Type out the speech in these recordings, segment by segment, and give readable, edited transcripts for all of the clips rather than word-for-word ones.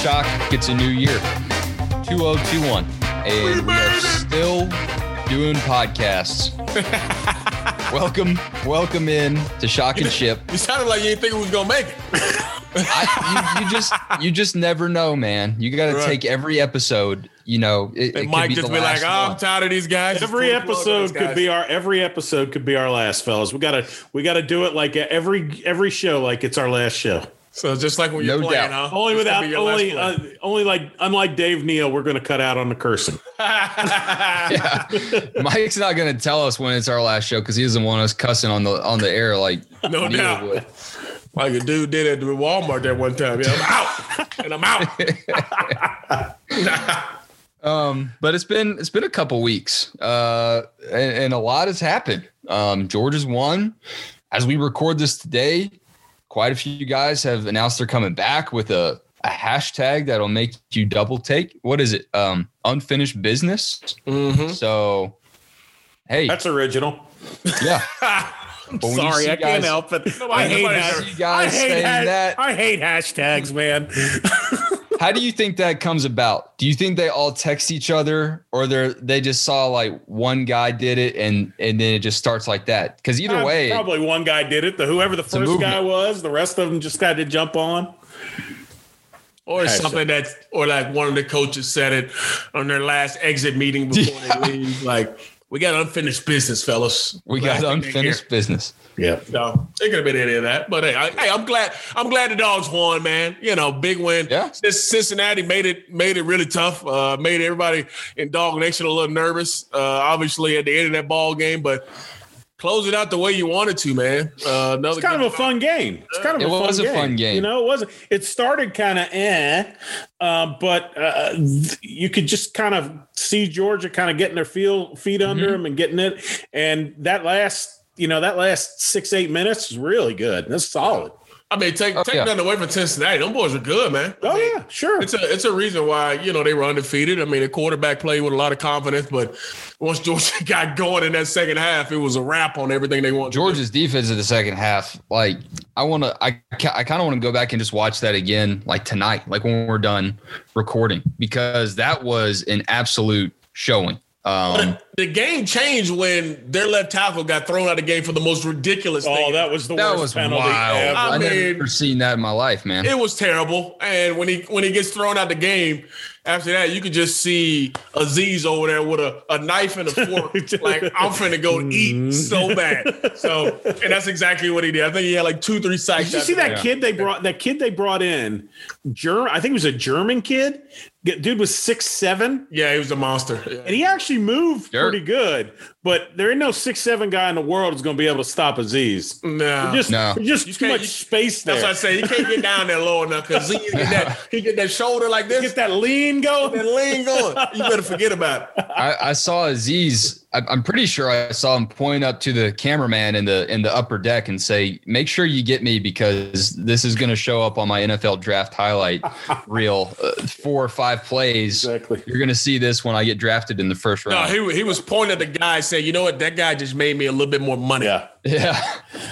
shock, it's a new year, 2021, and we are still doing podcasts. Welcome in to Shock and Ship. You sounded like you didn't think we was gonna make it. You just never know, man. You got to take every episode. You know, it Mike could just be be like, I'm tired of these guys. Every episode could be our last, fellas. We gotta do it like every show, like it's our last show. So just like when you're playing, huh? Unlike Dave Neal, we're gonna cut out on the cursing. Yeah. Mike's not gonna tell us when it's our last show because he doesn't want us cussing on the air like no Neal doubt. would. Like a dude did at the Walmart that one time. Yeah, I'm out. But it's been a couple weeks, and a lot has happened. Georgia's won. As we record this today, quite a few guys have announced they're coming back with a hashtag that'll make you double take. What is it? Unfinished business. Mm-hmm. So, hey, that's original. Yeah. Sorry, I can't help it. I hate hashtags, man. How do you think that comes about? Do you think they all text each other, or they just saw like one guy did it and then it just starts like that? Because either way, probably one guy did it. Whoever the first guy was, the rest of them just got to jump on. Or something or like one of the coaches said it on their last exit meeting before they leave, like. We got unfinished business, fellas. We got unfinished business. Yeah. No, it could have been any of that. But hey, I'm glad the Dogs won, man. You know, big win. Yeah. Cincinnati made it really tough. Made everybody in Dog Nation a little nervous. Obviously at the end of that ball game, but close it out the way you wanted to, man. It's kind of a fun game. It was a fun game. You know, it wasn't. It started kind of but you could just kind of see Georgia kind of getting their feet under them and getting it. And that last 6-8 minutes was really good. That's solid. I mean, take nothing away from Cincinnati. Them boys are good, man. Yeah, sure. It's a reason why, they were undefeated. I mean, the quarterback played with a lot of confidence, but once Georgia got going in that second half, it was a wrap on everything they wanted. Georgia's defense in the second half, like I kind of want to go back and just watch that again, like tonight, like when we're done recording, because that was an absolute showing. The game changed when their left tackle got thrown out of the game for the most ridiculous thing. Oh, that was the worst penalty ever. I mean, I've never seen that in my life, man. It was terrible. And when he gets thrown out the game, after that, you could just see Azeez over there with a knife and a fork. Like, I'm finna go eat so bad. So, and that's exactly what he did. I think he had like 2-3 sacks. Did you see that kid they brought? That kid they brought in, I think it was a German kid. Dude was 6'7". Yeah, he was a monster. Yeah. And he actually moved pretty good. But there ain't no 6'7" guy in the world that's going to be able to stop Azeez. No. There's just too much space there. That's what I say. You can't get down there low enough because he get that shoulder like this. Get that lean going. You better forget about it. I saw Azeez. I'm pretty sure I saw him point up to the cameraman in the upper deck and say, "Make sure you get me because this is going to show up on my NFL draft highlight reel. 4 or 5 plays. Exactly. You're going to see this when I get drafted in the first round." No, he was pointing at the guy, saying, "You know what? That guy just made me a little bit more money." Yeah.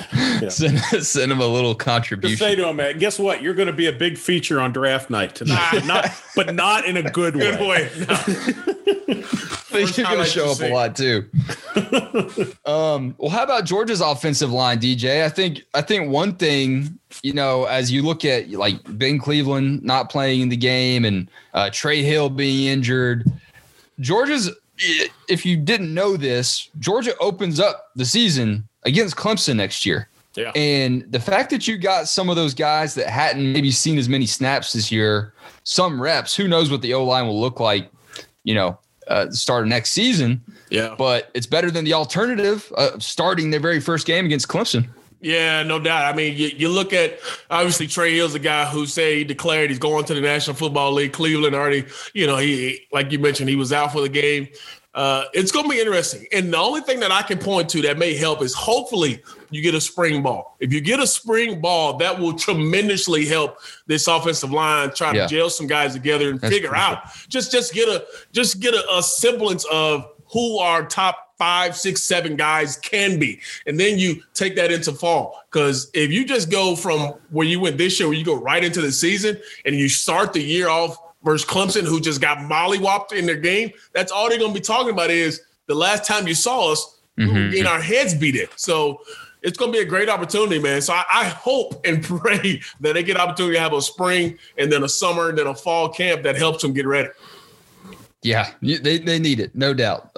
Send him a little contribution. Just say to him, man, guess what? You're going to be a big feature on draft night tonight, but not in a good way. No. You're going to show up a lot too. Well, how about Georgia's offensive line, DJ? I think one thing, as you look at like Ben Cleveland not playing in the game and Trey Hill being injured, Georgia's. If you didn't know this, Georgia opens up the season against Clemson next year. Yeah. And the fact that you got some of those guys that hadn't maybe seen as many snaps this year, some reps, who knows what the O-line will look like, start of next season. Yeah. But it's better than the alternative starting their very first game against Clemson. Yeah, no doubt. I mean, you look at, obviously, Trey Hill's a guy who said he declared he's going to the National Football League. Cleveland already, he like you mentioned, he was out for the game. It's going to be interesting. And the only thing that I can point to that may help is hopefully you get a spring ball. If you get a spring ball, that will tremendously help this offensive line try to gel some guys together and figure out. Just get a semblance of who our top 5, 6, 7 guys can be. And then you take that into fall. Because if you just go from where you went this year, where you go right into the season and you start the year off versus Clemson, who just got mollywopped in their game, that's all they're going to be talking about is the last time you saw us, we were getting our heads beat in. So it's going to be a great opportunity, man. So I hope and pray that they get an opportunity to have a spring and then a summer and then a fall camp that helps them get ready. Yeah, they need it, no doubt.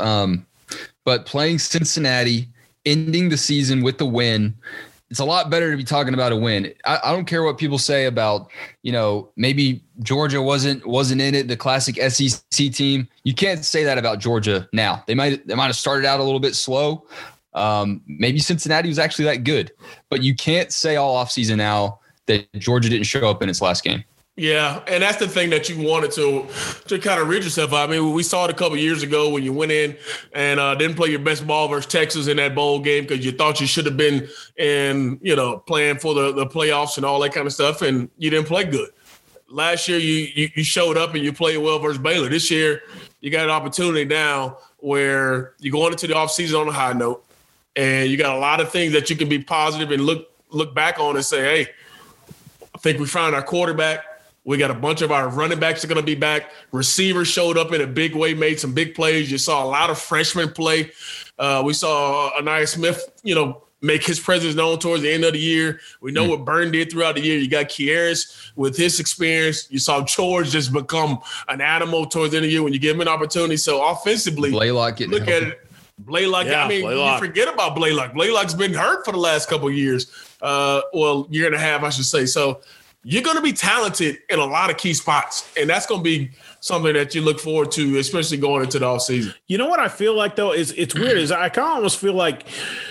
But playing Cincinnati, ending the season with the win, it's a lot better to be talking about a win. I don't care what people say about, maybe Georgia wasn't in it, the classic SEC team. You can't say that about Georgia now. They might have started out a little bit slow. Maybe Cincinnati was actually that good, but you can't say all offseason now that Georgia didn't show up in its last game. Yeah, and that's the thing that you wanted to kind of rid yourself of. I mean, we saw it a couple of years ago when you went in and didn't play your best ball versus Texas in that bowl game because you thought you should have been in, playing for the playoffs and all that kind of stuff, and you didn't play good. Last year, you showed up and you played well versus Baylor. This year, you got an opportunity now where you're going into the offseason on a high note, and you got a lot of things that you can be positive and look back on and say, hey, I think we found our quarterback. We got a bunch of our running backs are going to be back. Receivers showed up in a big way, made some big plays. You saw a lot of freshmen play. We saw Anaya Smith, make his presence known towards the end of the year. We know what Burn did throughout the year. You got Kieris with his experience. You saw George just become an animal towards the end of the year when you give him an opportunity. So offensively, Blaylock look at it. Blaylock, Blaylock. You forget about Blaylock. Blaylock's been hurt for the last couple of years. Year and a half, I should say. So you're going to be talented in a lot of key spots, and that's going to be something that you look forward to, especially going into the offseason. You know what I feel like, though, is it's weird. Is I kind of almost feel like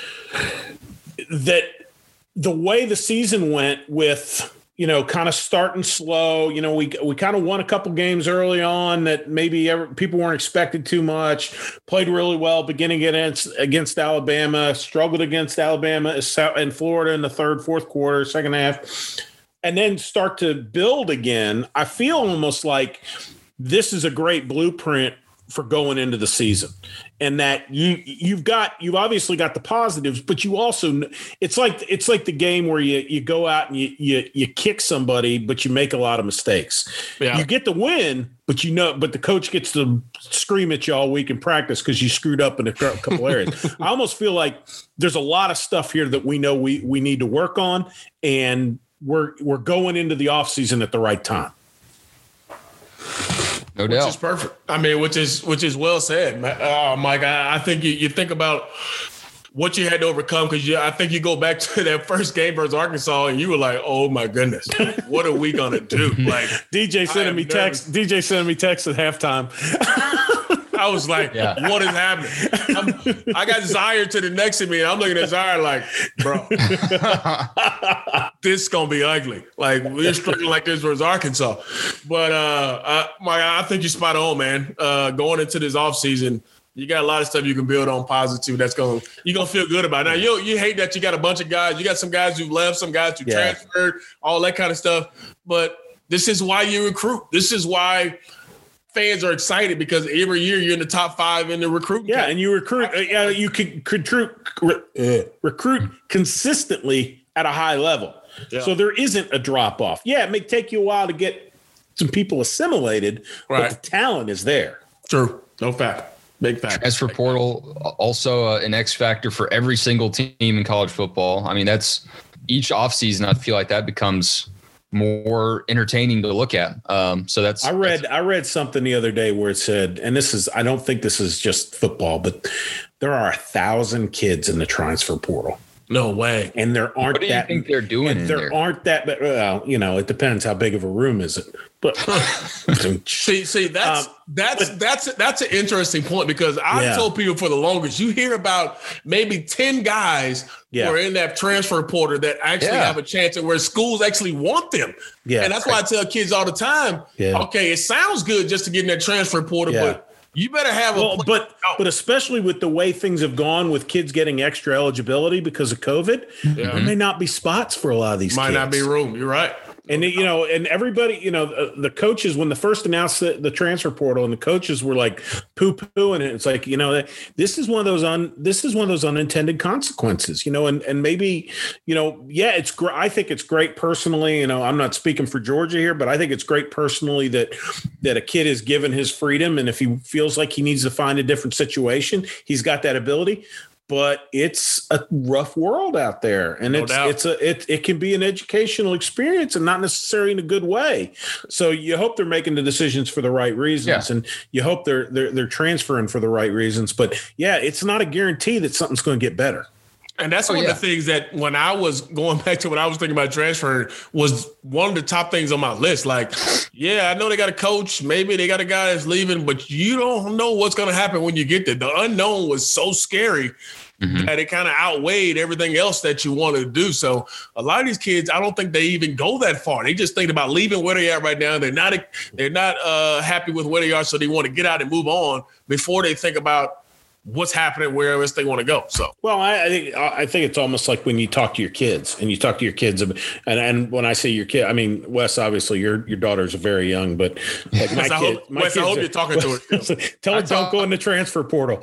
that the way the season went with, kind of starting slow. We kind of won a couple games early on that maybe people weren't expected too much. Played really well beginning against Alabama, struggled against Alabama and Florida in the third, fourth quarter, second half. And then start to build again. I feel almost like this is a great blueprint for going into the season, and that you've obviously got the positives, but you also it's like the game where you go out and you kick somebody, but you make a lot of mistakes. Yeah. You get the win, but the coach gets to scream at you all week in practice because you screwed up in a couple areas. I almost feel like there's a lot of stuff here that we know we need to work on, and we're going into the offseason at the right time. No doubt. Which is perfect. I mean, which is well said, Mike. I think you think about what you had to overcome, because I think you go back to that first game versus Arkansas and you were like, oh my goodness, what are we gonna do? Like DJ sending me text at halftime. I was like, What is happening? I got Zaire to the next to me, and I'm looking at Zaire like, bro, this is going to be ugly. Like, we're struggling like this versus Arkansas. But I think you're spot on, man. Going into this offseason, you got a lot of stuff you can build on positive you're going to feel good about it. Now, you hate that you got a bunch of guys. You got some guys who left, some guys who transferred, all that kind of stuff. But this is why you recruit. This is why fans are excited, because every year you're in the top 5 in the recruiting. Yeah, and you recruit. You can recruit consistently at a high level. Yeah. So there isn't a drop off. Yeah, it may take you a while to get some people assimilated, but the talent is there. True. No fact. Big fact. Transfer portal, also an X factor for every single team in college football. I mean, that's each offseason. I feel like that becomes more entertaining to look at. I read something the other day where it said, and I don't think this is just football, but there are 1,000 kids in the transfer portal. No way. And there aren't what do you think they're doing in there? Aren't that, well, it depends how big of a room is it. But see, that's an interesting point, because I've told people for the longest, you hear about maybe 10 guys who are in that transfer portal that actually have a chance at where schools actually want them. Yeah. And that's why I tell kids all the time, okay, it sounds good just to get in that transfer portal, but you better have but especially with the way things have gone with kids getting extra eligibility because of COVID, there may not be spots for a lot of these kids. Might not be room. You're right. And and everybody, the coaches, when they first announced the transfer portal, and the coaches were like poo-pooing it. It's like, this is one of those unintended consequences, and maybe, it's great. I think it's great personally. I'm not speaking for Georgia here, but I think it's great personally that a kid is given his freedom, and if he feels like he needs to find a different situation, he's got that ability. But it's a rough world out there, and it can be an educational experience, and not necessarily in a good way. So you hope they're making the decisions for the right reasons, and you hope they're transferring for the right reasons. But yeah, it's not a guarantee that something's going to get better. And that's one of the things that when I was going back to when I was thinking about transferring was one of the top things on my list. Like, I know they got a coach, maybe they got a guy that's leaving, but you don't know what's going to happen when you get there. The unknown was so scary that it kind of outweighed everything else that you wanted to do. So a lot of these kids, I don't think they even go that far. They just think about leaving where they are right now. They're not happy with where they are, so they want to get out and move on before they think about what's happening wherever else they want to go. So, well, I think it's almost like when you talk to your kids, and and when I say your kid, I mean, Wes, obviously your daughters are very young, but like I hope you're talking to her. Tell her don't go in the transfer portal.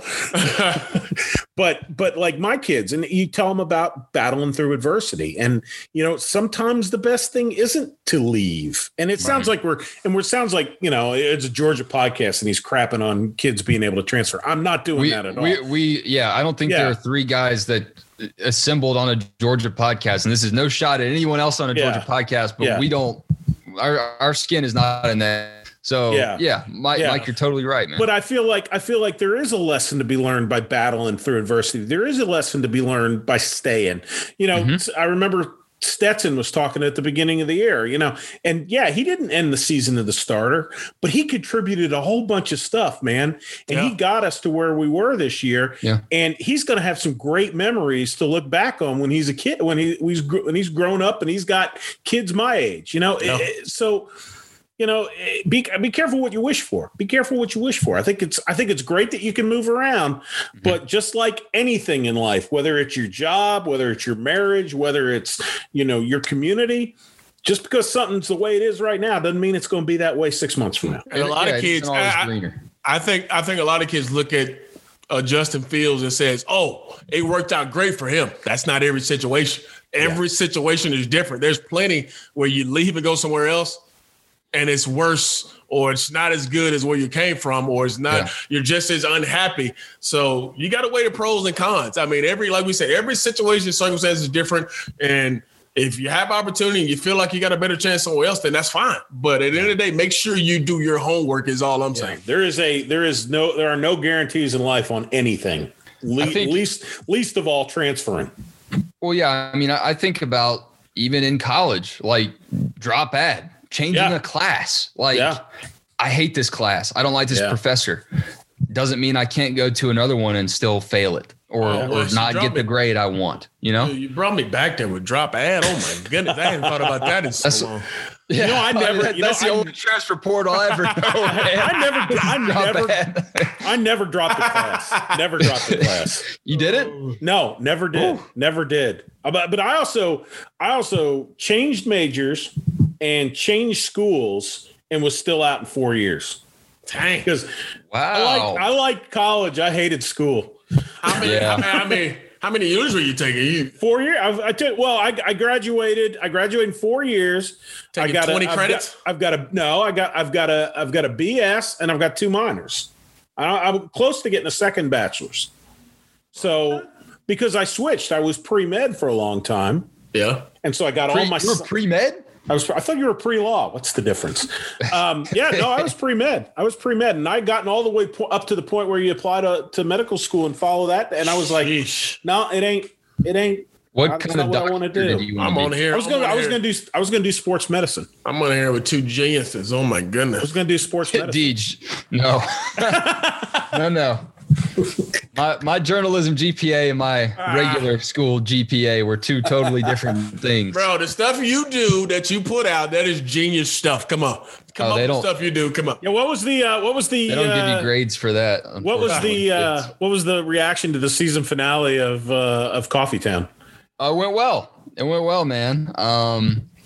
But like my kids, and you tell them about battling through adversity, and sometimes the best thing isn't to leave. And it sounds like it's a Georgia podcast, and he's crapping on kids being able to transfer. I'm not doing that at all. I don't think there are three guys that assembled on a Georgia podcast, and this is no shot at anyone else on a Georgia podcast, but we don't. Our skin is not in that. So Mike, you're totally right, man. But I feel like there is a lesson to be learned by battling through adversity. There is a lesson to be learned by staying. I remember Stetson was talking at the beginning of the year, and he didn't end the season as the starter, but he contributed a whole bunch of stuff, man. And he got us to where we were this year. Yeah. And he's going to have some great memories to look back on when he's a kid, when he's grown up and he's got kids my age, So, be careful what you wish for. Be careful what you wish for. I think it's great that you can move around, but just like anything in life, whether it's your job, whether it's your marriage, whether it's, your community, just because something's the way it is right now doesn't mean it's going to be that way 6 months from now. And a lot of kids, I think a lot of kids look at Justin Fields and says, "Oh, it worked out great for him." That's not every situation. Every situation is different. There's plenty where you leave and go somewhere else, and it's worse, or it's not as good as where you came from, or it's not, you're just as unhappy. So you got to weigh the pros and cons. I mean, like we said, every situation, circumstance is different. And if you have opportunity and you feel like you got a better chance somewhere else, then that's fine. But at the end of the day, make sure you do your homework is all I'm saying. There are no guarantees in life on anything. Least of all transferring. Well, yeah. I mean, I think about even in college, like drop ad. Changing a class. I hate this class. I don't like this professor. Doesn't mean I can't go to another one and still fail it or not get the grade I want. You brought me back there with drop ad. Oh my goodness. I hadn't thought about that in so long. Yeah, that's the only transfer portal I ever know. I never dropped the class. Never dropped the class. You did it? No, never did. Ooh. Never did. But I also changed majors and changed schools and was still out in 4 years. Dang. Because I like college. I hated school. How many years were you taking? 4 years. I graduated. I graduated in 4 years. Taking 20 credits. I've got a BS and I've got 2 minors. I'm close to getting a second bachelor's. So because I switched, I was pre-med for a long time. Yeah. And so I got all my. You were pre-med? I thought you were pre-law. What's the difference? I was pre-med. And I'd gotten all the way up to the point where you apply to medical school and follow that. And I was like, no, it ain't. What kind of doctor I want to do? I'm on here. I was gonna do sports medicine. I'm on here with 2 geniuses. Oh my goodness. I was gonna do sports medicine. Deej, no. No. My journalism GPA and my regular school GPA were 2 totally different things. Bro, the stuff you do that you put out, that is genius stuff. Come on. Come up with stuff you do. Come on. Yeah, what was the They don't give you grades for that. What was the reaction to the season finale of Coffee Town? It went well. It went well, man.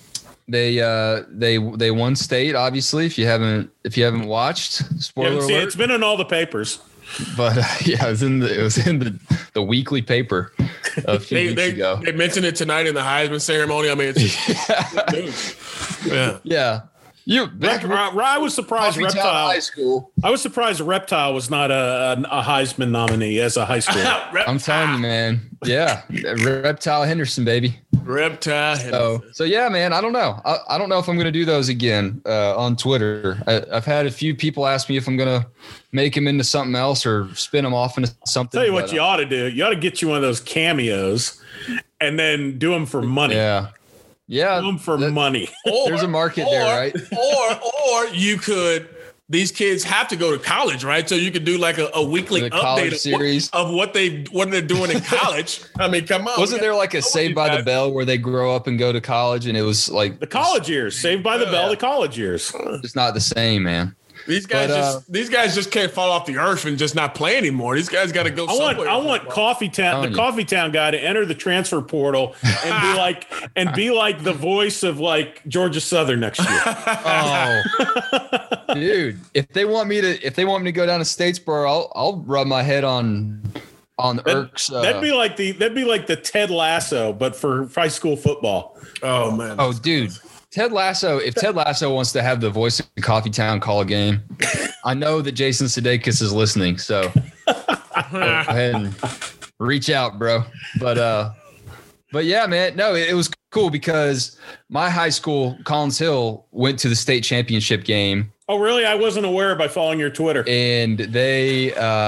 They won state, obviously. If you haven't watched, spoiler alert. It's been in all the papers. But it was in the weekly paper a few weeks ago. They mentioned it tonight in the Heisman ceremony. I mean, it's yeah. I was surprised Reptile High School. I was surprised Reptile was not a Heisman nominee as a high school. I'm telling you, man. Yeah, Reptile Henderson, baby. Reptile Henderson. So yeah, man. I don't know. I don't know if I'm going to do those again on Twitter. I've had a few people ask me if I'm going to make them into something else or spin them off into something. Tell you what you ought to do. You ought to get you one of those cameos and then do them for money. Yeah, do them for money. There's a market there, right? Or you could. These kids have to go to college, right? So you could do like a weekly update series of what they're doing in college. I mean, come on. Wasn't there like a Saved by the Bell where they grow up and go to college, and it was like the college years? Saved by the Bell, the college years. It's not the same, man. These guys just can't fall off the earth and just not play anymore. These guys got to go somewhere. I want Coffee Town guy to enter the transfer portal and be like the voice of like Georgia Southern next year. Oh, dude! If they want me to go down to Statesboro, I'll rub my head on Irk's. That'd be like the Ted Lasso, but for high school football. Oh man! Oh, dude. Ted Lasso, if Ted Lasso wants to have the voice of Coffee Town call a game, I know that Jason Sudeikis is listening, so go ahead and reach out, bro. But yeah, man, no, it was cool because my high school, Collins Hill, went to the state championship game. Oh, really? I wasn't aware by following your Twitter. And they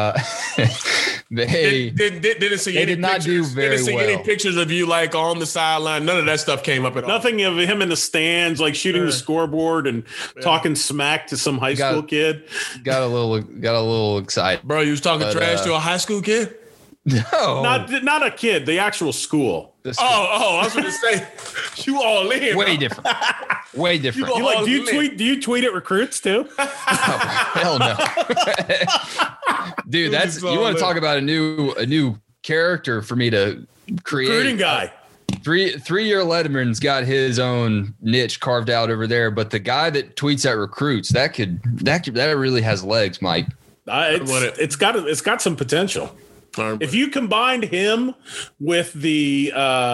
didn't see any not pictures. do very didn't see well. any pictures of you like on the sideline. None of that stuff came up at all. Nothing of him in the stands, like shooting the scoreboard and talking smack to some high school kid. Got a little excited, bro. You was talking trash to a high school kid. No, not a kid. The actual school. I was going to say you all in. Way different. Way different. Do you tweet at recruits too? Oh, hell no, dude. You want to talk about a new character for me to create? Recruiting guy. 3-year Letterman's got his own niche carved out over there, but the guy that tweets at recruits that really has legs, Mike. It's got some potential. If you combined him with the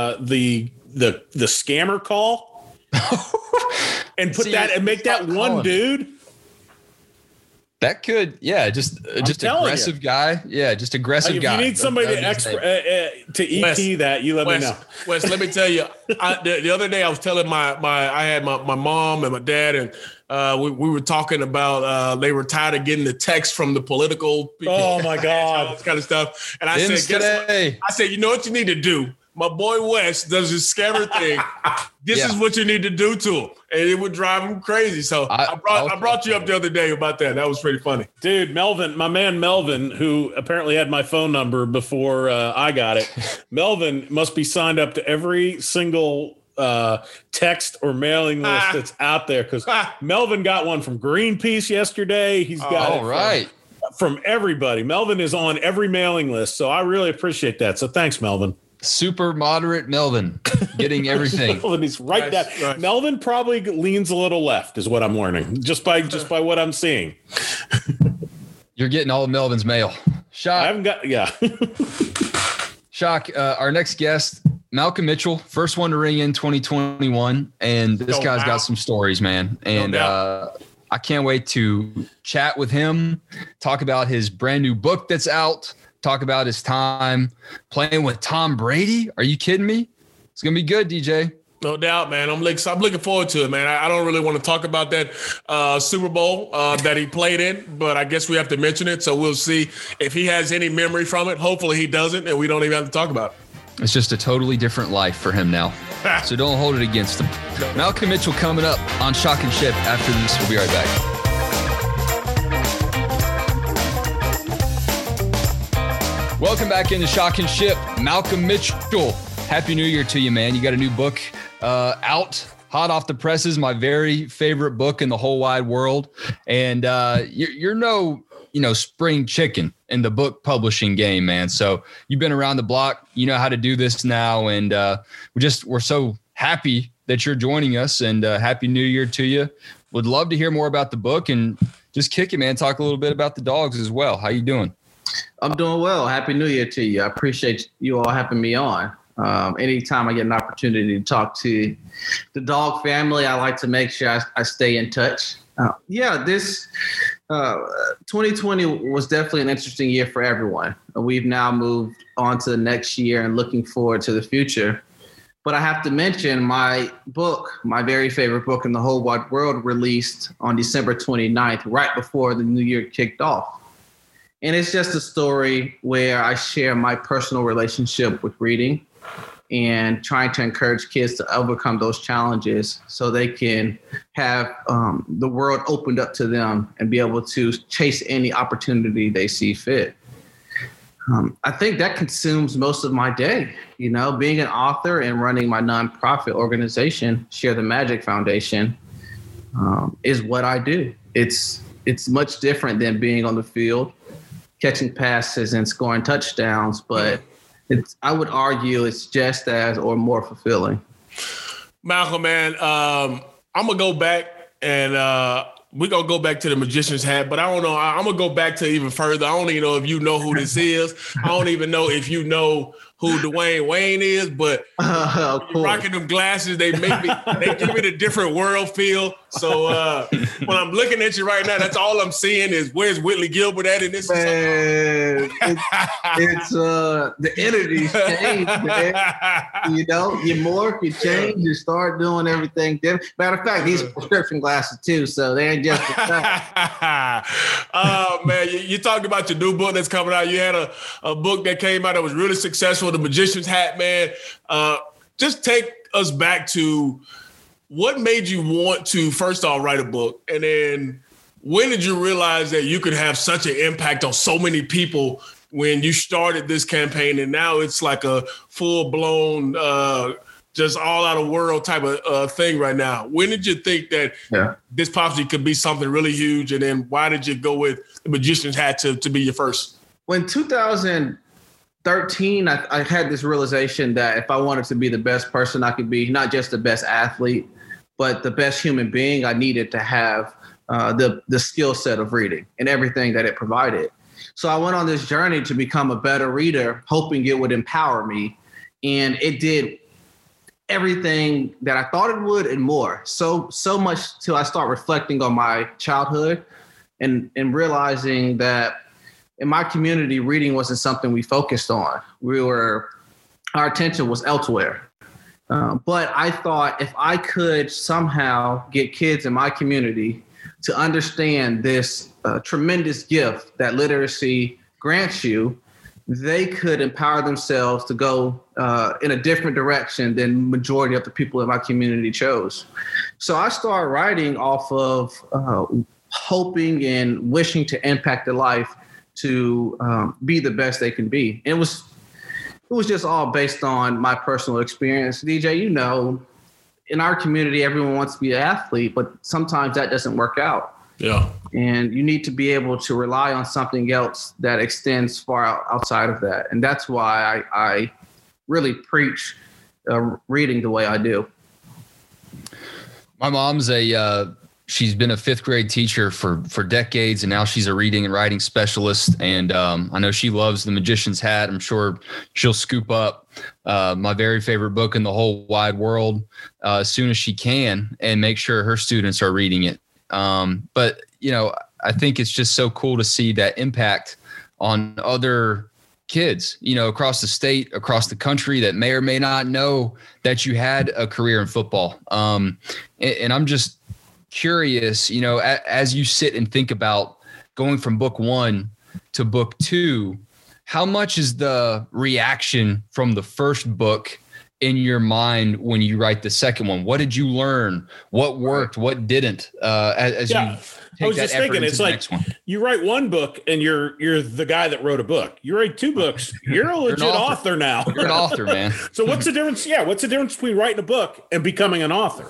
scammer call and put and make that one dude, that could just aggressive guy. Yeah, just aggressive guy. If you need somebody to ET that, you let me know. Wes, let me tell you, the other day I was telling I had my mom and my dad and we were talking about they were tired of getting the text from the political people. Oh my God. All this kind of stuff. And I said, guess what? I said, you know what you need to do? My boy Wes does this scammer thing. This is what you need to do to him. And it would drive him crazy. So I brought you up the other day about that. That was pretty funny. Dude, Melvin, my man Melvin, who apparently had my phone number before I got it. Melvin must be signed up to every single text or mailing list that's out there because Melvin got one from Greenpeace yesterday. He's got from everybody. Melvin is on every mailing list. So I really appreciate that. So thanks, Melvin. Super moderate Melvin getting everything. Melvin is right down. Nice. Melvin probably leans a little left is what I'm learning just by what I'm seeing. You're getting all of Melvin's mail. Shock. I haven't got Shock. Our next guest, Malcolm Mitchell, first one to ring in 2021. And this guy's got some stories, man. And I can't wait to chat with him, talk about his brand new book that's out. Talk about his time playing with Tom Brady. Are you kidding me? It's going to be good, DJ. No doubt, man. I'm looking forward to it, man. I don't really want to talk about that Super Bowl that he played in, but I guess we have to mention it. So we'll see if he has any memory from it. Hopefully he doesn't, and we don't even have to talk about it. It's just a totally different life for him now. So don't hold it against him. Malcolm Mitchell coming up on Shock and Ship after this. We'll be right back. Welcome back into Shock and Ship. Malcolm Mitchell, Happy New Year to you, man. You got a new book out, hot off the presses, my very favorite book in the whole wide world. And you're no, spring chicken in the book publishing game, man. So you've been around the block. You know how to do this now. And we're so happy that you're joining us, and Happy New Year to you. Would love to hear more about the book, and just kick it, man. Talk a little bit about the dogs as well. How you doing? I'm doing well. Happy New Year to you. I appreciate you all having me on. Anytime I get an opportunity to talk to the dog family, I like to make sure I stay in touch. This 2020 was definitely an interesting year for everyone. We've now moved on to the next year and looking forward to the future. But I have to mention my book, my very favorite book in the whole wide world, released on December 29th, right before the new year kicked off. And it's just a story where I share my personal relationship with reading and trying to encourage kids to overcome those challenges so they can have the world opened up to them and be able to chase any opportunity they see fit. I think that consumes most of my day. You know, being an author and running my nonprofit organization, Share the Magic Foundation, is what I do. It's much different than being on the field, catching passes and scoring touchdowns, but I would argue it's just as or more fulfilling. Malcolm, man, I'm going to go back and we're going to go back to the magician's hat, but I don't know. I'm going to go back to even further. I don't even know if you know who this is. I don't even know if you know who Dwayne Wayne is, but rocking them glasses, they give it a different world feel. So when I'm looking at you right now, that's all I'm seeing is where's Whitley Gilbert at in this? Man, it's the energies change, man. You know, you morph, you change, you start doing everything different. Matter of fact, these are prescription glasses too, so they ain't just oh man, you talked about your new book that's coming out. You had a book that came out that was really successful, The Magician's Hat, man. Just take us back to what made you want to, first off, write a book? And then when did you realize that you could have such an impact on so many people when you started this campaign? And now it's like a full-blown, just all out of world type of thing right now. When did you think that this possibly could be something really huge? And then why did you go with The Magician's Hat to be your first? When 2013, I had this realization that if I wanted to be the best person I could be, not just the best athlete, but the best human being, I needed to have the skill set of reading and everything that it provided. So I went on this journey to become a better reader, hoping it would empower me. And it did everything that I thought it would and more. So much till I start reflecting on my childhood and realizing that in my community, reading wasn't something we focused on. Our attention was elsewhere. But I thought if I could somehow get kids in my community to understand this tremendous gift that literacy grants you, they could empower themselves to go in a different direction than majority of the people in my community chose. So I started writing off of hoping and wishing to impact their life to be the best they can be. And it was just all based on my personal experience. DJ, you know, in our community, everyone wants to be an athlete, but sometimes that doesn't work out. Yeah. And you need to be able to rely on something else that extends far outside of that. And that's why I really preach reading the way I do. My mom's she's been a fifth grade teacher for decades, and now she's a reading and writing specialist. And I know she loves The Magician's Hat. I'm sure she'll scoop up my very favorite book in the whole wide world as soon as she can and make sure her students are reading it. But, you know, I think it's just so cool to see that impact on other kids, you know, across the state, across the country that may or may not know that you had a career in football. And I'm just curious, you know, as you sit and think about going from book 1 to book 2, how much is the reaction from the first book in your mind when you write the second one? What did you learn? What worked? What didn't? As you take I was that just effort thinking, into it's the like next one. you write one book and you're the guy that wrote a book. You write 2 books. You're a legit author now. You're an author, man. So what's the difference? Yeah, what's the difference between writing a book and becoming an author?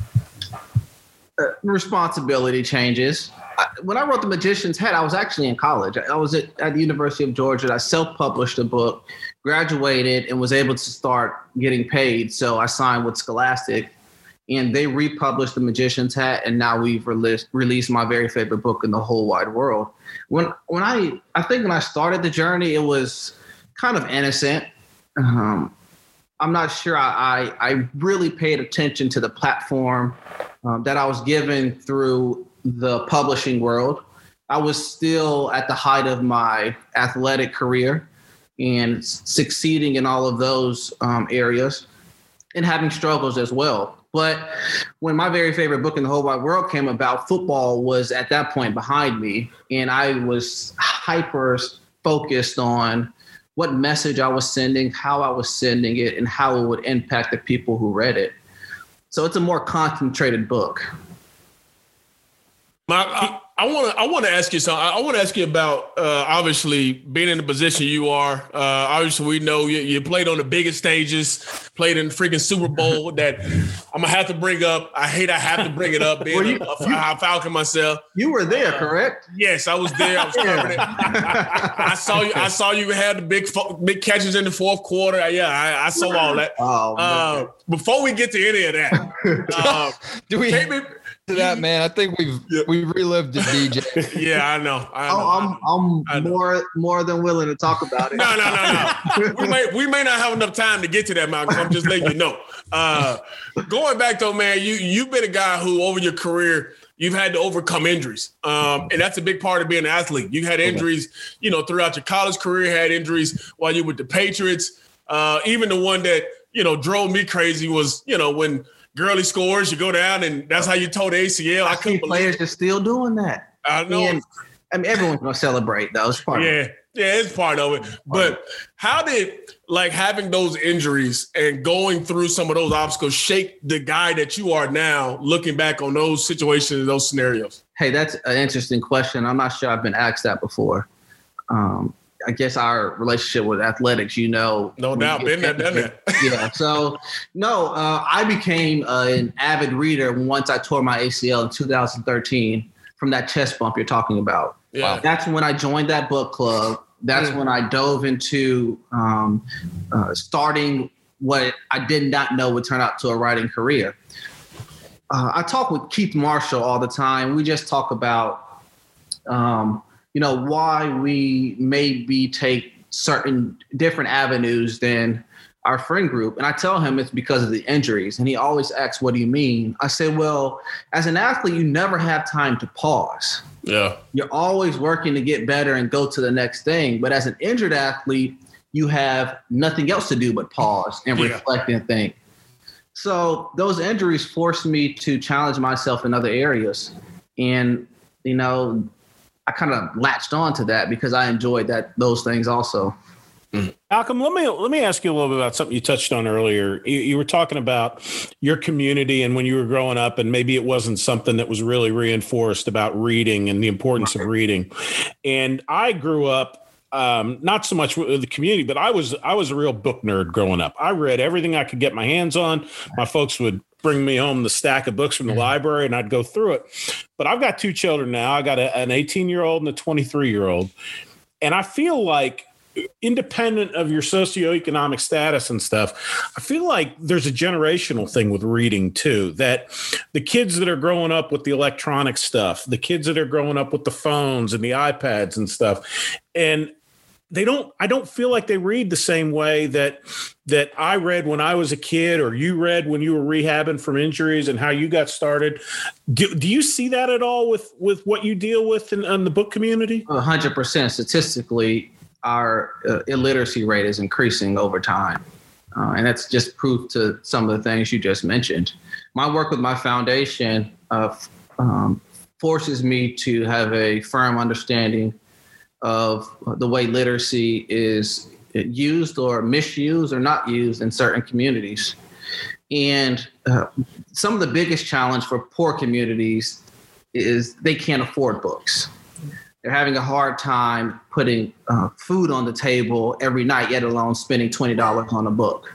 Responsibility changes. When I wrote The Magician's Hat, I was actually in college. I was at the University of Georgia. I self-published a book, graduated, and was able to start getting paid. So I signed with Scholastic. and they republished The Magician's Hat, and now we've released my very favorite book in the whole wide world. When I think when I started the journey, it was kind of innocent. I'm not sure I really paid attention to the platform that I was given through the publishing world. I was still at the height of my athletic career and succeeding in all of those areas and having struggles as well. But when my very favorite book in the whole wide world came about, football was at that point behind me, and I was hyper focused on what message I was sending, how I was sending it, and how it would impact the people who read it. So it's a more concentrated book. I want to ask you something. I want to ask you about obviously being in the position you are. Obviously, we know you played on the biggest stages, played in the freaking Super Bowl. That I'm gonna have to bring up. I have to bring it up. Being a Falcon myself, you were there, correct? Yes, I was there. I was covering it. I saw you had the big catches in the fourth quarter. I saw all that. Oh, before we get to any of that, do we? To that, man, I think we've relived it, DJ. Yeah, I know. I'm more than willing to talk about it. No. we may not have enough time to get to that, Malcolm. I'm just letting you know. Going back though, man, you've been a guy who over your career you've had to overcome injuries, and that's a big part of being an athlete. You had injuries, throughout your college career. Had injuries while you were with the Patriots. Even the one that drove me crazy was when Gurley scores, you go down, and that's how you tore the ACL. I couldn't believe players are still doing that. I know. And, everyone's gonna celebrate though. It's part of it. Yeah, it's part of it. But how did having those injuries and going through some of those obstacles shape the guy that you are now, looking back on those situations and those scenarios? Hey, that's an interesting question. I'm not sure I've been asked that before. I guess our relationship with athletics, no doubt, been there, done that. Yeah. So, no, I became an avid reader once I tore my ACL in 2013 from that chest bump you're talking about. Yeah. That's when I joined that book club. That's when I dove into starting what I did not know would turn out to a writing career. I talk with Keith Marshall all the time. We just talk about why we maybe take certain different avenues than our friend group. And I tell him it's because of the injuries. And he always asks, what do you mean? I say, well, as an athlete, you never have time to pause. Yeah. You're always working to get better and go to the next thing. But as an injured athlete, you have nothing else to do but pause and reflect and think. So those injuries forced me to challenge myself in other areas. And, I kind of latched on to that because I enjoyed those things also. Malcolm, let me ask you a little bit about something you touched on earlier. You were talking about your community and when you were growing up, and maybe it wasn't something that was really reinforced about reading and the importance of reading. And I grew up not so much with the community, but I was a real book nerd growing up. I read everything I could get my hands on. My folks would bring me home the stack of books from the library and I'd go through it. But I've got two children now. I got an 18-year-old and a 23-year-old. And I feel like, independent of your socioeconomic status and stuff, I feel like there's a generational thing with reading too, that the kids that are growing up with the electronic stuff, the kids that are growing up with the phones and the iPads and stuff, and I don't feel like they read the same way that I read when I was a kid, or you read when you were rehabbing from injuries and how you got started. Do you see that at all with what you deal with in the book community? 100%. Statistically, our illiteracy rate is increasing over time. And that's just proof to some of the things you just mentioned. My work with my foundation forces me to have a firm understanding of the way literacy is used or misused or not used in certain communities. And some of the biggest challenge for poor communities is they can't afford books. They're having a hard time putting food on the table every night, yet alone spending $20 on a book.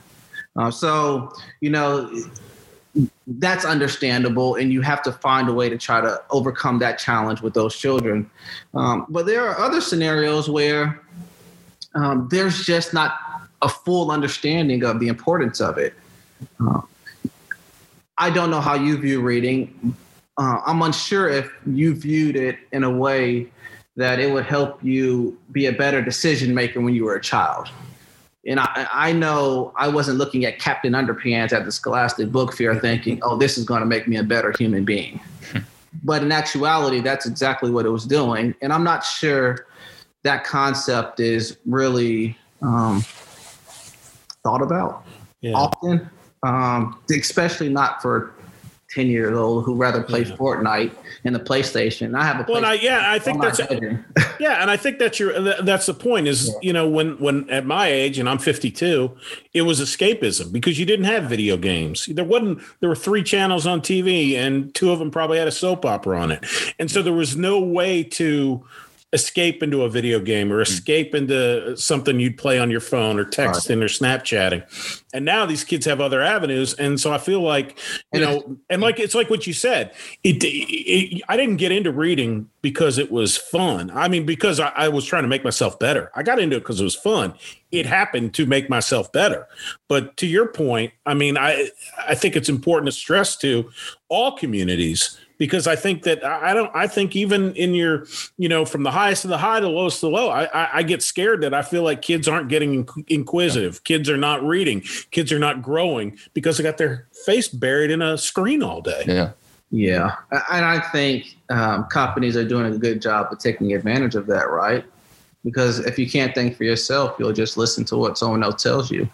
That's understandable, and you have to find a way to try to overcome that challenge with those children. But there are other scenarios where there's just not a full understanding of the importance of it. I don't know how you view reading. I'm unsure if you viewed it in a way that it would help you be a better decision maker when you were a child. And I know I wasn't looking at Captain Underpants at the Scholastic Book Fair thinking, oh, this is going to make me a better human being. But in actuality, that's exactly what it was doing. And I'm not sure that concept is really thought about often, especially not for 10-year-old who rather play Fortnite in the PlayStation. I have a PlayStation. I think that's and I think that's the point is, when at my age, and I'm 52, it was escapism because you didn't have video games. There were 3 channels on TV and 2 of them probably had a soap opera on it. And so there was no way to escape into a video game or escape into something you'd play on your phone or texting or Snapchatting. And now these kids have other avenues. And so I feel like, it's like what you said, I didn't get into reading because it was fun. I mean, because I was trying to make myself better. I got into it because it was fun. It happened to make myself better. But to your point, I mean, I think it's important to stress to all communities, because I think that I think even in your, from the highest of the high to the lowest of the low, I get scared that I feel like kids aren't getting inquisitive. Kids are not reading. Kids are not growing because they got their face buried in a screen all day. Yeah. Yeah. And I think companies are doing a good job of taking advantage of that, right? Because if you can't think for yourself, you'll just listen to what someone else tells you.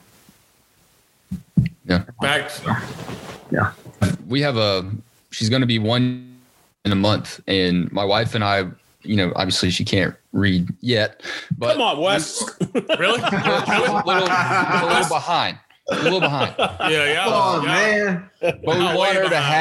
Yeah. Facts. Yeah. We have she's going to be 1 in a month, and my wife and I, obviously she can't read yet, but come on, Wes. Really? a little behind. Yeah. Oh man. But we want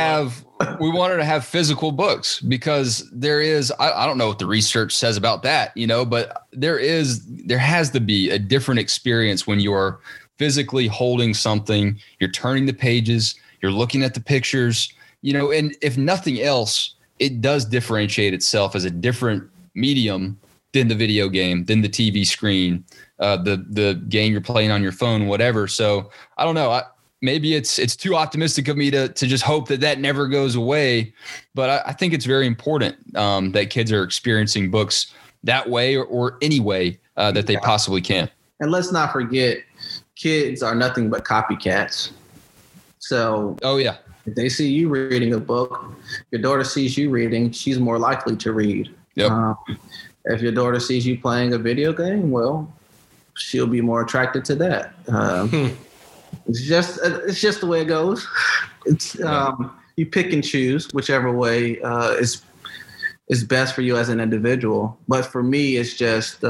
her to have physical books, because there is, I don't know what the research says about that, but there has to be a different experience when you're physically holding something, you're turning the pages, you're looking at the pictures, and if nothing else, it does differentiate itself as a different medium than the video game, than the TV screen, the game you're playing on your phone, whatever. So I don't know. Maybe it's too optimistic of me to just hope that never goes away. But I think it's very important that kids are experiencing books that way or any way that they possibly can. And let's not forget, kids are nothing but copycats. So, if they see you reading a book, your daughter sees you reading, she's more likely to read. Yep. If your daughter sees you playing a video game, well, she'll be more attracted to that. It's just the way it goes. It's you pick and choose whichever way is best for you as an individual. But for me, it's just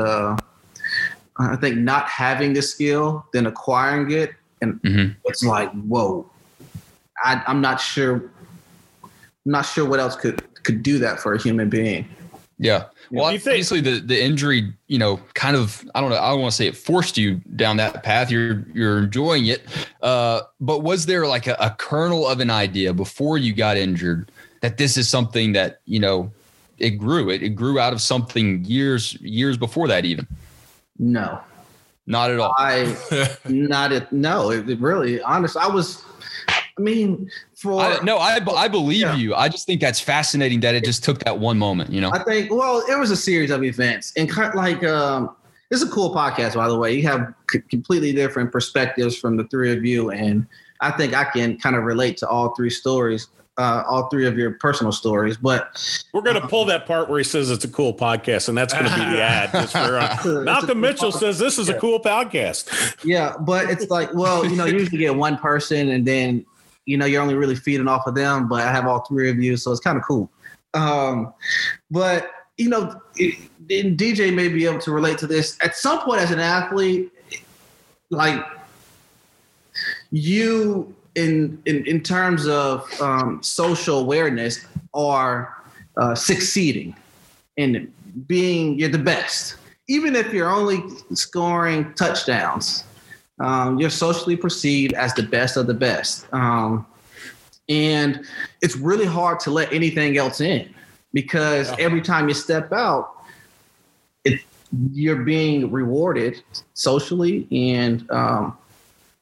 I think not having the skill, then acquiring it, and it's like, whoa. I'm not sure. I'm not sure what else could do that for a human being. Yeah. Well, obviously the injury, kind of, I don't know. I don't want to say it forced you down that path. You're enjoying it. But was there like a kernel of an idea before you got injured that this is something that, it grew? It grew out of something years before that even? No. Not at all. No, it really, honestly, I believe you. I just think that's fascinating that it just took that one moment, I think, well, it was a series of events, and this is a cool podcast, by the way. You have completely different perspectives from the 3 of you, and I think I can kind of relate to all 3 stories, all 3 of your personal stories. But we're going to pull that part where he says it's a cool podcast, and that's going to be the ad. Just for, Malcolm Mitchell says this is a cool podcast. Yeah, but it's like, well, you usually get one person, and then you're only really feeding off of them, but I have all 3 of you, so it's kind of cool. But, DJ may be able to relate to this. At some point as an athlete, like you, in terms of social awareness, are succeeding and you're the best. Even if you're only scoring touchdowns, you're socially perceived as the best of the best. And it's really hard to let anything else in, because every time you step out, you're being rewarded socially and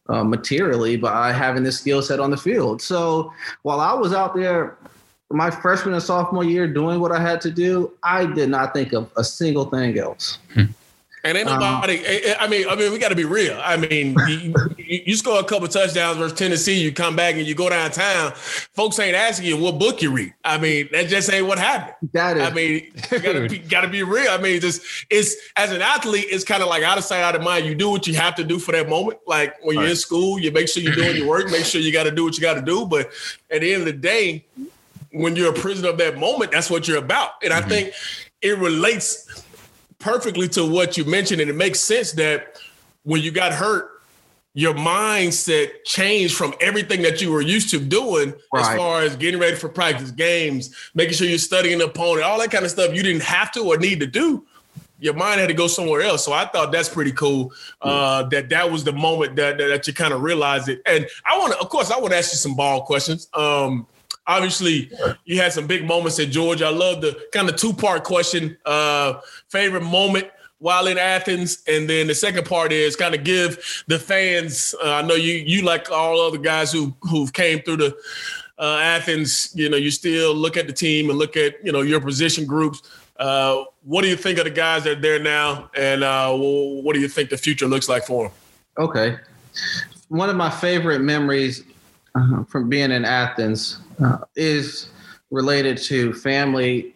materially by having this skill set on the field. So while I was out there my freshman and sophomore year doing what I had to do, I did not think of a single thing else. And ain't nobody. I mean, we got to be real. I mean, you score a couple touchdowns versus Tennessee, you come back and you go downtown. Folks ain't asking you what book you read. I mean, that just ain't what happened. That is. I mean, you got to be real. I mean, it's as an athlete, it's kind of like out of sight, out of mind. You do what you have to do for that moment. Like when you're in school, you make sure you're doing your work. Make sure you got to do what you got to do. But at the end of the day, when you're a prisoner of that moment, that's what you're about. And I think it relates perfectly to what you mentioned. And it makes sense that when you got hurt, your mindset changed from everything that you were used to doing as far as getting ready for practice, games, making sure you're studying the opponent, all that kind of stuff you didn't have to or need to do. Your mind had to go somewhere else. So I thought that's pretty cool that was the moment that you kind of realized it. And I want to ask you some ball questions. Obviously, you had some big moments at Georgia. I love the kind of two-part question, favorite moment while in Athens. And then the second part is kind of give the fans, I know you like all other guys who've came through the Athens, you still look at the team and look at, your position groups. What do you think of the guys that are there now? And what do you think the future looks like for them? Okay. One of my favorite memories from being in Athens is related to family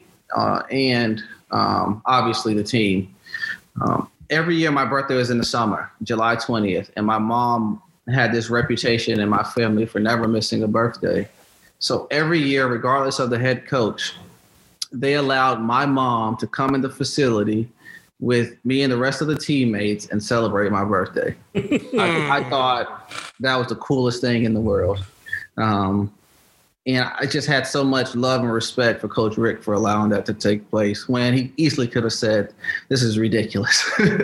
and obviously the team. Every year my birthday was in the summer, July 20th, and my mom had this reputation in my family for never missing a birthday. So every year, regardless of the head coach, they allowed my mom to come in the facility with me and the rest of the teammates and celebrate my birthday. I thought that was the coolest thing in the world. And I just had so much love and respect for Coach Richt for allowing that to take place when he easily could have said, "This is ridiculous."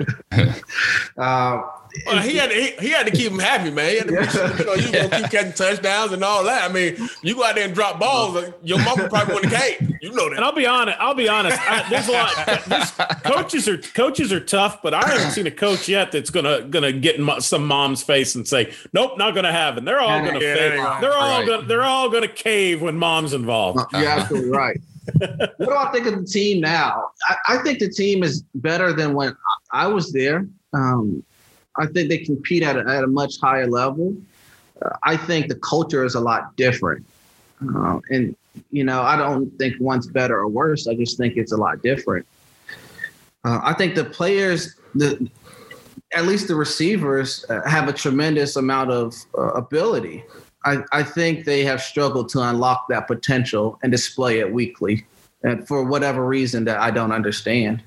Well, he had to keep him happy, man. He had to make sure, you gonna keep catching touchdowns and all that. I mean, you go out there and drop balls, your mama probably wouldn't have came. You know that. And I'll be honest. There's a lot. Coaches are tough, but I haven't seen a coach yet that's gonna get in some mom's face and say, "Nope, not gonna have it." They're all gonna fake. They're all gonna cave when mom's involved. You're absolutely right. What do I think of the team now? I think the team is better than when I was there. I think they compete at a much higher level. I think the culture is a lot different. And, I don't think one's better or worse. I just think it's a lot different. I think the players, at least the receivers, have a tremendous amount of ability. I think they have struggled to unlock that potential and display it weekly, and for whatever reason that I don't understand.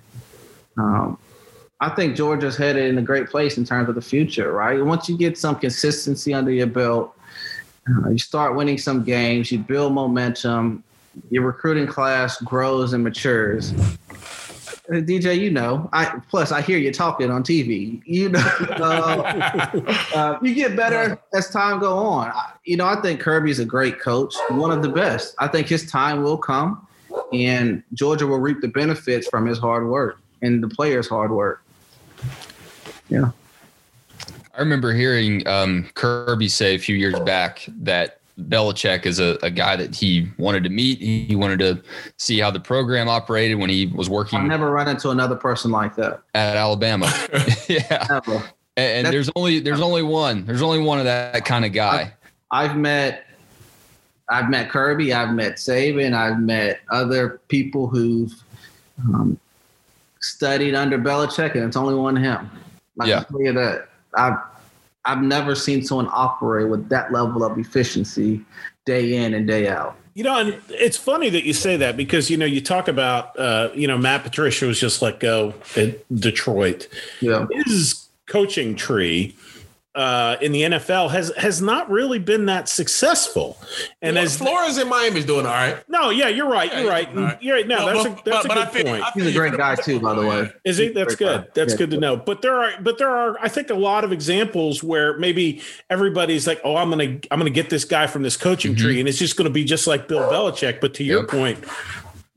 I think Georgia's headed in a great place in terms of the future, right? Once you get some consistency under your belt, you start winning some games, you build momentum, your recruiting class grows and matures. DJ, plus I hear you talking on TV. You get better as time go on. I think Kirby's a great coach, one of the best. I think his time will come, and Georgia will reap the benefits from his hard work and the players' hard work. Yeah. I remember hearing Kirby say a few years back that Belichick is a guy that he wanted to meet. He wanted to see how the program operated when he was working. I've never run into another person like that at Alabama. Yeah. Never. And there's only one. There's only one of that kind of guy. I've met Kirby. I've met Saban. I've met other people who've studied under Belichick, and it's only one him. I can tell you that. I've never seen someone operate with that level of efficiency day in and day out. And it's funny that you say that because, you talk about, Matt Patricia was just let go at Detroit. Yeah. His coaching tree in the NFL has not really been that successful. And as Flores in Miami is doing all right. No, yeah, you're right. You're right. You're right. No, that's a good point. He's a great guy too, by the way. Is he? That's good. That's good to know. But there are, I think, a lot of examples where maybe everybody's like, oh, I'm gonna get this guy from this coaching tree, and it's just gonna be just like Bill Belichick. But to your point,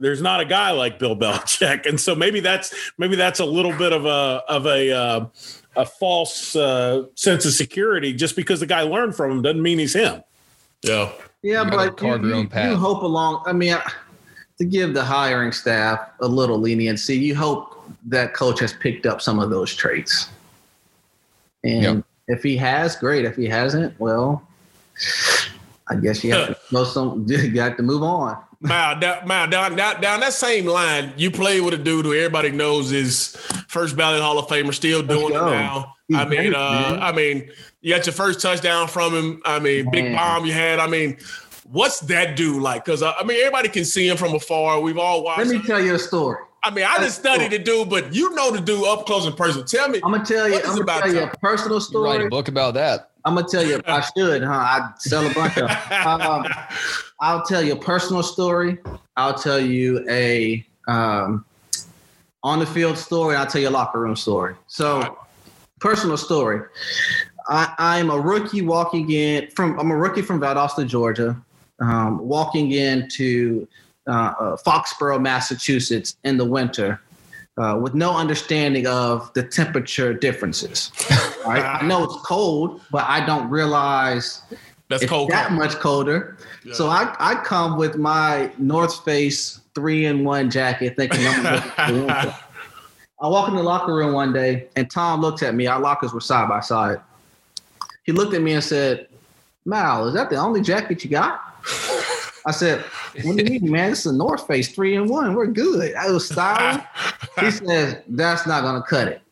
there's not a guy like Bill Belichick, and so maybe that's a little bit of a false sense of security. Just because the guy learned from him doesn't mean he's him. Yeah, but you hope along. I mean, to give the hiring staff a little leniency, you hope that coach has picked up some of those traits. And if he has, great. If he hasn't, well, I guess you have to move on. Down that same line, you play with a dude who everybody knows is first ballot Hall of Famer, still doing it now. I mean, you got your first touchdown from him. I mean, big bomb you had. I mean, what's that dude like? Because everybody can see him from afar. We've all watched. Let me tell you a story. I mean, I didn't study the dude, but you know the dude up close and personal. Tell me. I'm gonna tell you a personal story. You write a book about that. I'm gonna tell you. I should, huh? I'd sell a bunch of. I'll tell you a personal story. I'll tell you a on the field story. I'll tell you a locker room story. So, personal story. I'm a rookie I'm a rookie from Valdosta, Georgia, walking into Foxborough, Massachusetts in the winter with no understanding of the temperature differences. Right? I know it's cold, but I don't realize that's cold. That much colder. Yeah. So I come with my North Face 3-in-1 jacket thinking I'm going to winter. I walk in the locker room one day and Tom looked at me. Our lockers were side by side. He looked at me and said, "Mal, is that the only jacket you got?" I said, "What do you mean, man? This is a North Face 3-in-1. We're good." I was styling. He said, "That's not going to cut it."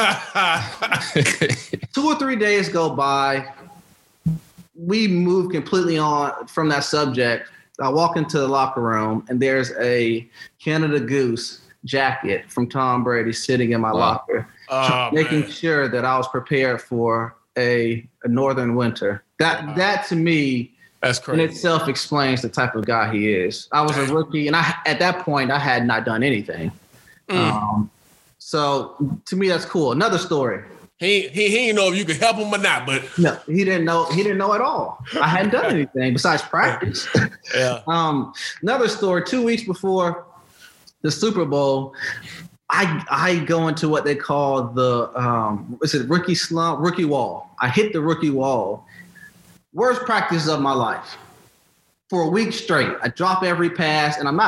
2 or 3 days go by. We move completely on from that subject. I walk into the locker room and there's a Canada Goose jacket from Tom Brady sitting in my locker, making sure that I was prepared for a northern winter. That to me, that's crazy. In itself explains the type of guy he is. I was a rookie, and at that point I had not done anything. So to me, that's cool. Another story. He didn't know if you could help him or not, but no, he didn't know. He didn't know at all. I hadn't done anything besides practice. Yeah. Another story. 2 weeks before the Super Bowl, I go into what they call the rookie wall. I hit the rookie wall. Worst practice of my life. For a week straight, I drop every pass, and I'm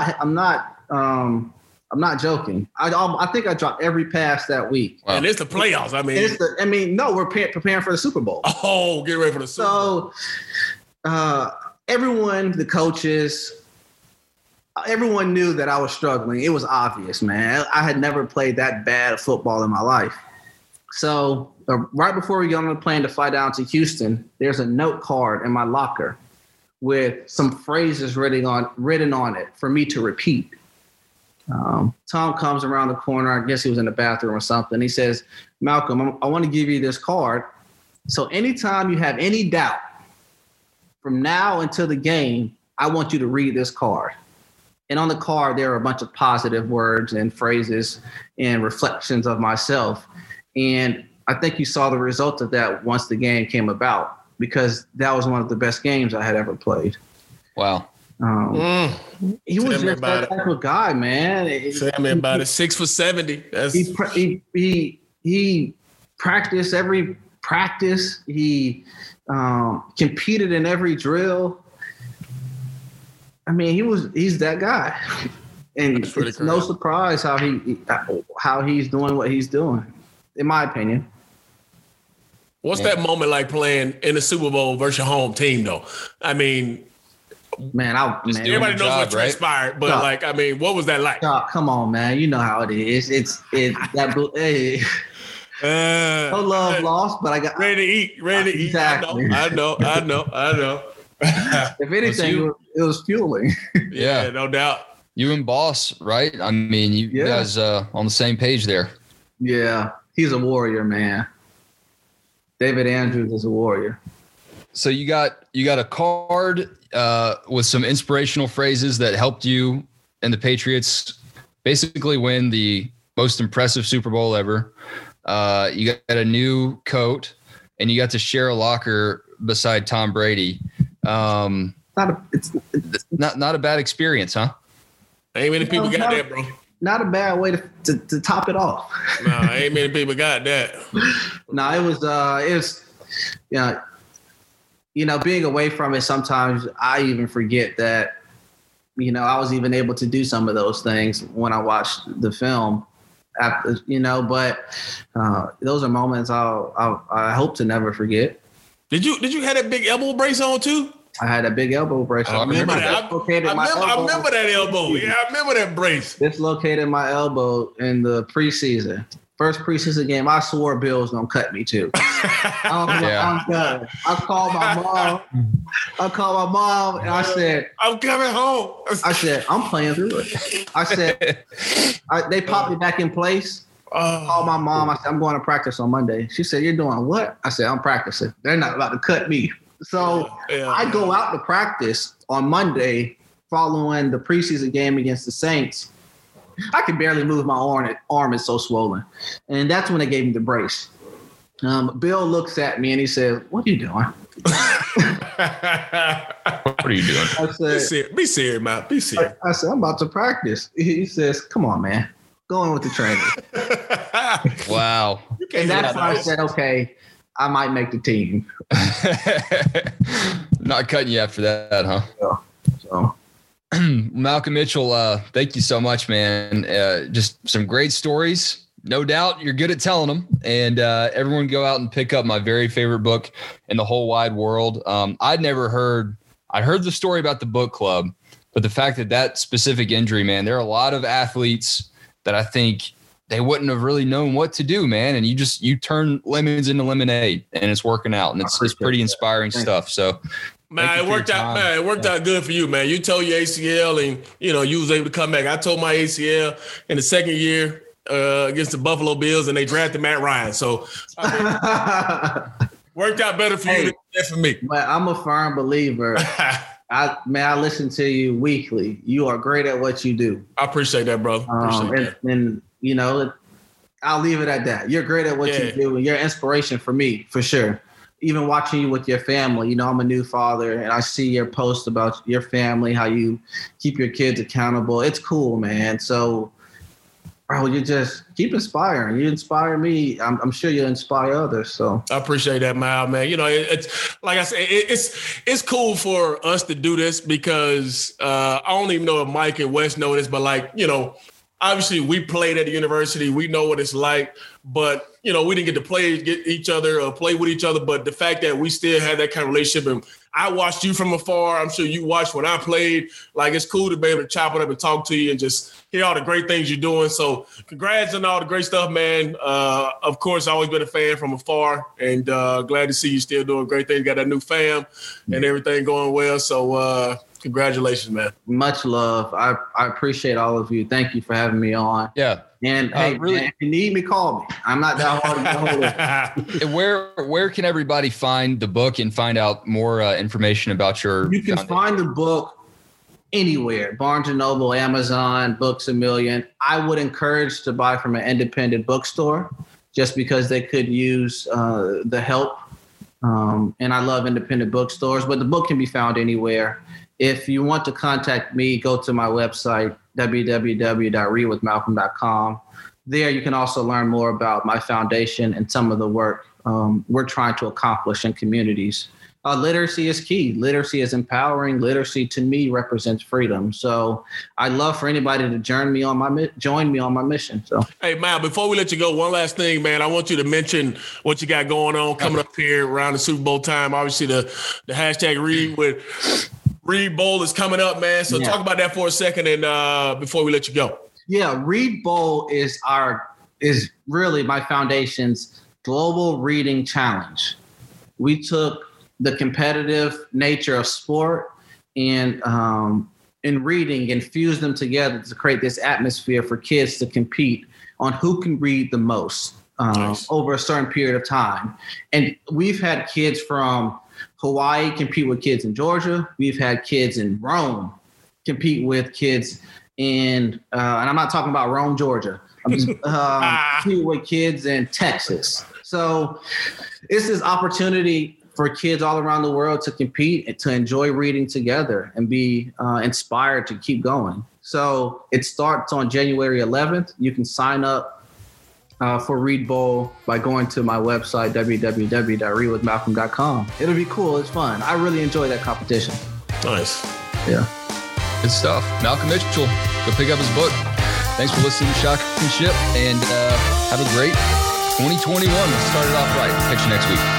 not joking. I think I dropped every pass that week. Wow. And it's the playoffs. We're preparing for the Super Bowl. Oh, get ready for the Super Bowl. So, everyone, the coaches, everyone knew that I was struggling. It was obvious, man. I had never played that bad football in my life. So, right before we get on the plane to fly down to Houston, there's a note card in my locker with some phrases written on it for me to repeat. Tom comes around the corner. I guess he was in the bathroom or something. He says, "Malcolm, I want to give you this card. So anytime you have any doubt from now until the game, I want you to read this card." And on the card, there are a bunch of positive words and phrases and reflections of myself. And I think you saw the result of that once the game came about, because that was one of the best games I had ever played. Wow. He was just that type of guy, man. Tell me about it. 6 for 70. He practiced every practice. He competed in every drill. I mean, he's that guy, and it's no surprise how he's doing what he's doing, in my opinion. What's that moment like playing in the Super Bowl versus your home team, though? I mean. Man, everybody knows what transpired, but what was that like? Come on, man. You know how it is. It's that. Hey. No love lost, but I got ready to eat. Exactly. I know. If anything, it was fueling. Yeah, no doubt. You and Boss, right? I mean, you guys on the same page there. Yeah, he's a warrior, man. David Andrews is a warrior. So you got a card with some inspirational phrases that helped you and the Patriots basically win the most impressive Super Bowl ever. You got a new coat, and you got to share a locker beside Tom Brady. Not a bad experience, huh? Ain't many people got that, bro. Not a bad way to top it off. Nah, ain't many people got that. No, it was being away from it, sometimes I even forget that, I was even able to do some of those things when I watched the film. After, but those are moments I hope to never forget. Did you have that big elbow brace on too? I had a big elbow brace. I remember that. I remember that elbow. Yeah, I remember that brace. Dislocated my elbow in the preseason. First preseason game, I swore Bill was gonna cut me too. I'm done. I called my mom and I said, I'm coming home. I said, I'm playing through it. I said, they popped me back in place. Called my mom. I said, I'm going to practice on Monday. She said, you're doing what? I said, I'm practicing. They're not about to cut me. So I go out to practice on Monday following the preseason game against the Saints. I can barely move my arm is so swollen. And that's when they gave me the brace. Bill looks at me and he says, what are you doing? What are you doing? I said, be serious, man. Be serious. I said, I'm about to practice. He says, come on, man. Go in with the training. Wow. And that's when I said, okay, I might make the team. Not cutting you after that, huh? So. Malcolm Mitchell, thank you so much, man. Just some great stories. No doubt you're good at telling them. And everyone go out and pick up my very favorite book in the whole wide world. I heard the story about the book club, but the fact that specific injury, man, there are a lot of athletes that I think they wouldn't have really known what to do, man. And you turn lemons into lemonade and it's working out. And it's pretty inspiring stuff. So, man, it worked out. Man, it worked out good for you, man. You told your ACL, and you was able to come back. I told my ACL in the second year against the Buffalo Bills, and they drafted Matt Ryan. So, worked out better for you than for me. But I'm a firm believer. I listen to you weekly. You are great at what you do. I appreciate that, bro. And I'll leave it at that. You're great at what you do, and you're inspiration for me, for sure. Even watching you with your family, I'm a new father and I see your posts about your family, how you keep your kids accountable. It's cool, man. So, bro, you just keep inspiring. You inspire me. I'm sure you'll inspire others. So I appreciate that, man. It's like I said, it's cool for us to do this because I don't even know if Mike and Wes know this, but obviously we played at the university. We know what it's like, but we didn't get to play with each other. But the fact that we still had that kind of relationship, and I watched you from afar. I'm sure you watched when I played. Like, it's cool to be able to chop it up and talk to you and just hear all the great things you're doing. So congrats on all the great stuff, man. Of course, I've always been a fan from afar, and glad to see you still doing great things. You got that new fam and everything going well. So congratulations, man. Much love. I appreciate all of you. Thank you for having me on. Yeah. And hey, really, man, if you need me, call me. I'm not that hard to get hold of. Where can everybody find the book and find out more information about your? You can find the book anywhere: Barnes and Noble, Amazon, Books A Million. I would encourage to buy from an independent bookstore, just because they could use the help. And I love independent bookstores, but the book can be found anywhere. If you want to contact me, go to my website, www.readwithmalcolm.com. There you can also learn more about my foundation and some of the work we're trying to accomplish in communities. Literacy is key. Literacy is empowering. Literacy, to me, represents freedom. So I'd love for anybody to join me on my mission. So, hey, Mal, before we let you go, one last thing, man. I want you to mention what you got going on coming up here around the Super Bowl time. Obviously, the hashtag Read Bowl is coming up, man. So talk about that for a second, and before we let you go. Yeah, Read Bowl is really my foundation's global reading challenge. We took the competitive nature of sport and in reading and fused them together to create this atmosphere for kids to compete on who can read the most over a certain period of time. And we've had kids from Hawaii compete with kids in Georgia. We've had kids in Rome compete with kids in, and I'm not talking about Rome, Georgia. I'm just compete with kids in Texas. So it's this opportunity for kids all around the world to compete and to enjoy reading together and be inspired to keep going. So it starts on January 11th. You can sign up for Read Bowl by going to my website, www.readwithmalcolm.com. It'll be cool. It's fun. I really enjoy that competition. Nice. Yeah. Good stuff. Malcolm Mitchell, go pick up his book. Thanks for listening to Shotgun Ship, and have a great 2021. Let's start it off right. Catch you next week.